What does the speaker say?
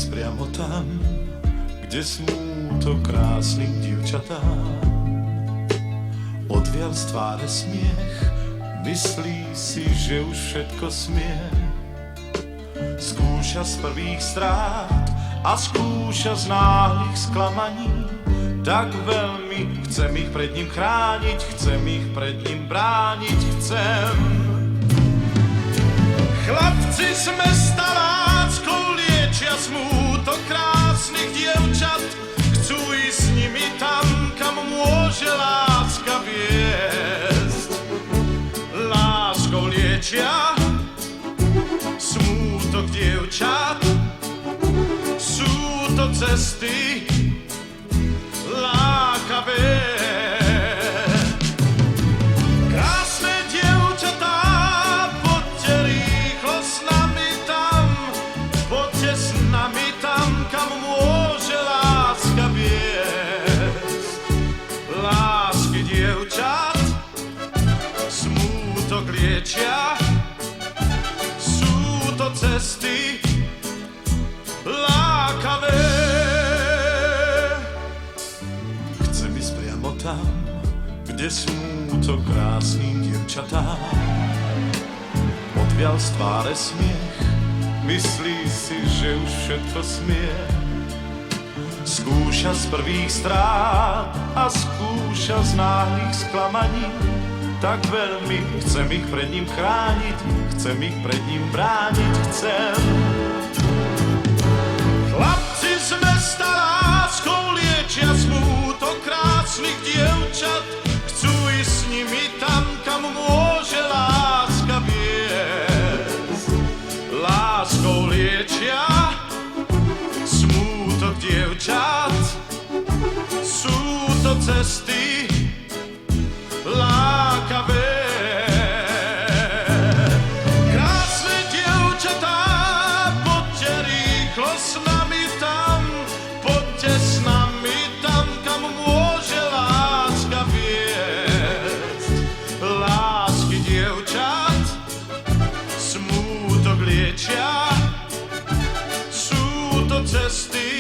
ísť priamo tam, kde smútok krásnych dievčatám. Odviaľ z tváre smiech, myslí si, že už všetko smie. Skúša z prvých strát a skúša z náhlych sklamaní. Tak veľmi chcem ich pred ním chrániť, chcem ich pred ním brániť, chcem. Chlapci z mesta láskou liečia smútok krásnych dievčat. Chcú ísť s nimi tam, kam môže láska viesť. Láskou liečia smútok dievčat. Sú to cesty lákavé. Krásne dievčatá, poďte rýchlo s nami tam, poďte s nami tam, kam môže láska viesť. Lásky dievčat smútok liečia, sú to cesty lákavé. Tam, kde smútok krásnym dievčatám. Odviaľ z tváre smiech, myslí si, že už všetko smie. Skúša z prvých strát a skúša z náhlych sklamaní. Tak veľmi chcem ich pred ním chrániť, chcem ich pred ním brániť, chcem. Chlapci z mesta láskou liečia smútok krásnych dievčat. Chcú ísť s nimi tam, kam môže láska viesť. Láskou liečia smútok dievčat. Sú to cesty lákavé. Krásne dievčatá, poďte rýchlo s nami tam, poďte s nami tam, kam môže láska viesť. Lásky dievčat smútok liečia, sú to cesty